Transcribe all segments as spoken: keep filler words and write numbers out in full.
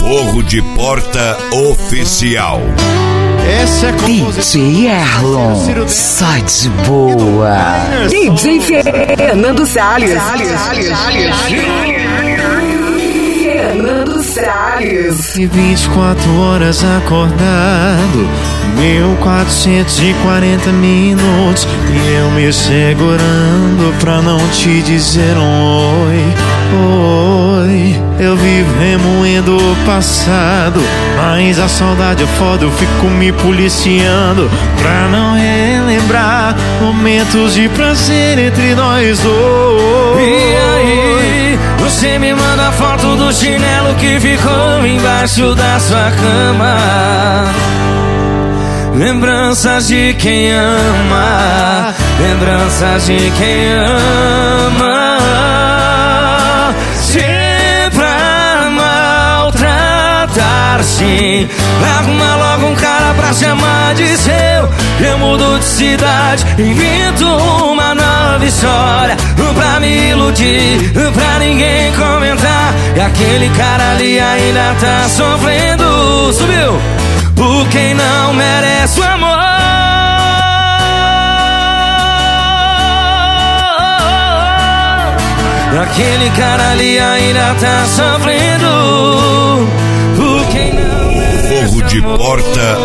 Fogo de Porta Oficial. Essa é D J Erlon, só de boa. D J Fernando Salles. Fernando Salles. vinte e quatro horas acordado, mil quatrocentos e quarenta minutos, e eu me segurando pra não te dizer um oi, oi. Eu vivo remoendo o passado, mas a saudade é foda, eu fico me policiando pra não relembrar momentos de prazer entre nós dois. E aí, você me manda foto do chinelo que ficou embaixo da sua cama. Lembranças de quem ama, lembranças de quem ama. Se pra maltratar, sim, arruma logo um cara pra chamar de seu. Eu mudo de cidade, invento uma nova história pra me iludir, pra ninguém comentar. E aquele cara ali ainda tá sofrendo. Subiu! Por quem não merece o amor. Aquele cara ali ainda tá sofrendo. Por quem não merece o amor. Fogo de Porta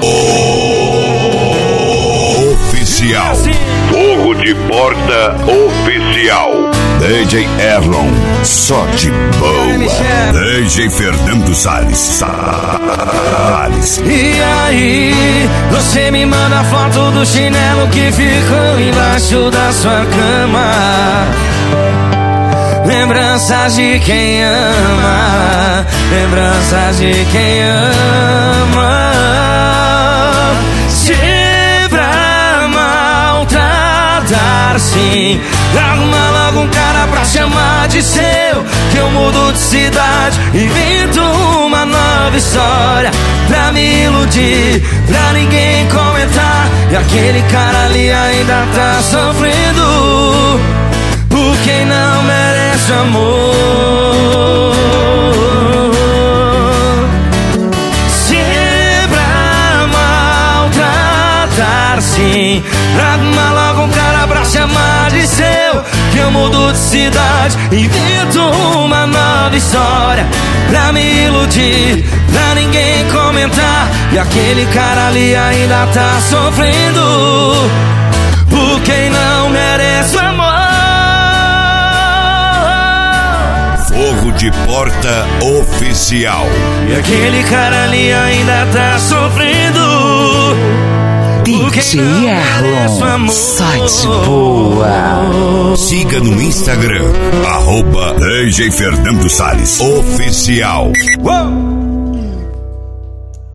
Oficial. Fogo de Porta Oficial. D J Erlon, só de boa. D J Fernando Salles. Salles. E aí, você me manda foto do chinelo que ficou embaixo da sua cama. Lembranças de quem ama, lembranças de quem ama. Se pra maltratar, sim, arruma logo um cara pra chamar de seu. Que eu mudo de cidade, invento uma nova história pra me iludir, pra ninguém comentar. E aquele cara ali ainda tá sofrendo por quem não merece amor. Se pra maltratar, sim, arruma logo um cara pra chamar de seu. Que eu mudo de cidade, invento uma nova história pra me iludir, pra ninguém comentar. E aquele cara ali ainda tá sofrendo por quem não merece o amor. Fogo de Porta Oficial. E aquele cara ali ainda tá sofrendo. D J Erlon, só de boa. Siga no Instagram, arroba D J Fernando Salles Oficial. Uou!